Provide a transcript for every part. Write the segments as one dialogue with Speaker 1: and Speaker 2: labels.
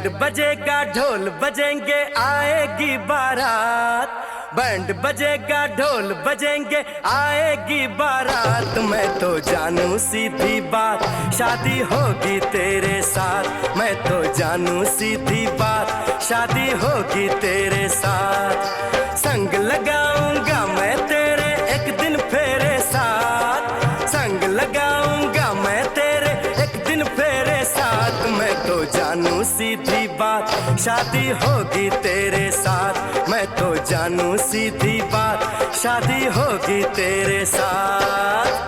Speaker 1: Band बजेगा ढोल बजेंगे आएगी बारात, बैंड बजेगा ढोल बजेंगे आएगी बारात। मैं तो जानू सीधी बात शादी होगी तेरे साथ, मैं तो जानू सीधी बात शादी होगी तेरे साथ। संग लगाऊंगा मैं तेरे एक दिन फेरे साथ, संग लगाऊंगा मैं तेरे एक दिन फेरे साथ। मैं तो जानू सीधी बात शादी होगी तेरे साथ, मैं तो जानू सीधी बात शादी होगी तेरे साथ।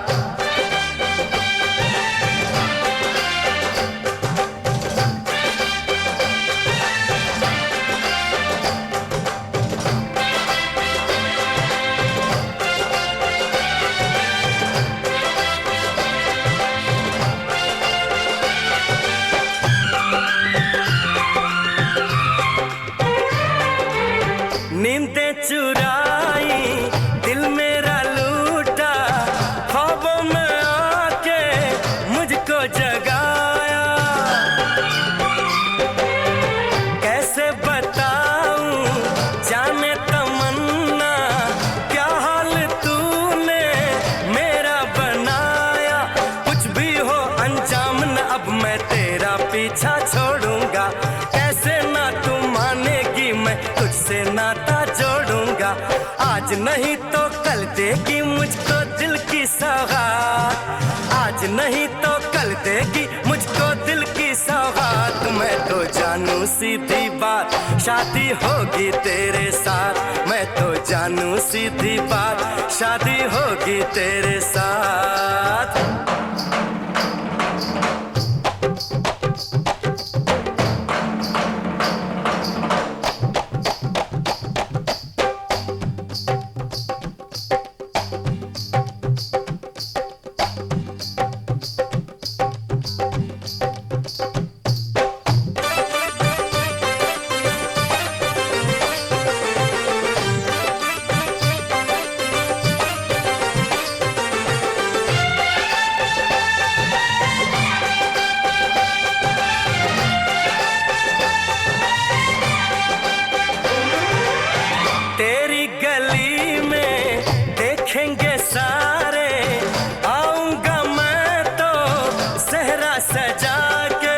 Speaker 1: नींदें चुराई दिल मेरा लूटा, ख्वाबों में आके मुझको जगाया। कैसे बताऊं जाने तमन्ना क्या हाल तूने मेरा बनाया। कुछ भी हो अंजाम न अब मैं तेरा पीछा छोड़ूंगा, कैसे ना तू मानेगी मैं तुझसे नाता जोड़ूंगा। आज नहीं तो कल देगी मुझको दिल की सौगात, आज नहीं तो कल देगी मुझको दिल की सौगात। मैं तो जानू सीधी बात शादी होगी तेरे साथ, मैं तो जानू सीधी बात शादी होगी तेरे साथ। तेरी गली में देखेंगे सारे, आऊंगा मैं तो सेहरा सजा के।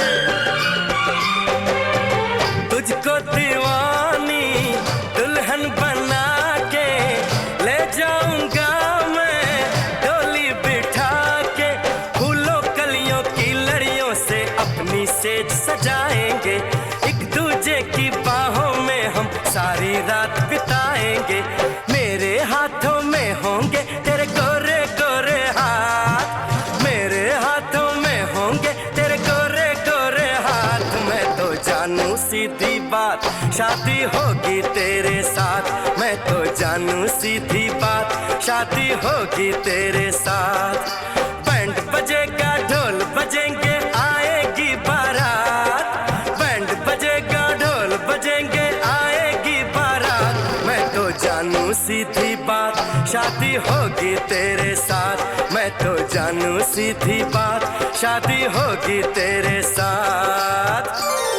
Speaker 1: तुझको दीवानी दुल्हन बना के ले जाऊंगा मैं डोली बिठा के। फूलों कलियों की लड़ियों से अपनी सेज सजाएंगे, एक दूजे की बाहों में हम सारी रात बिताएंगे। मेरे हाथों में होंगे तेरे गोरे गोरे हाथ, मेरे हाथों में होंगे तेरे गोरे गोरे हाथ। मैं तो जानू सीधी बात शादी होगी तेरे साथ, मैं तो जानू सीधी बात शादी होगी तेरे साथ। बैंड बजेगा ढोल बजेंगे आएगी बारात, बैंड बजेगा ढोल बजेंगे आएगी बारात। मैं तो जानू सीधी बात शादी होगी तेरे साथ, मैं तो जानू सीधी बात शादी होगी तेरे साथ।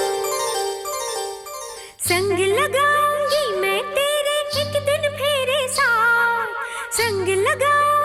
Speaker 2: संग लगाऊंगी मैं तेरे एक दिन फेरे साथ, संग लगाऊंगी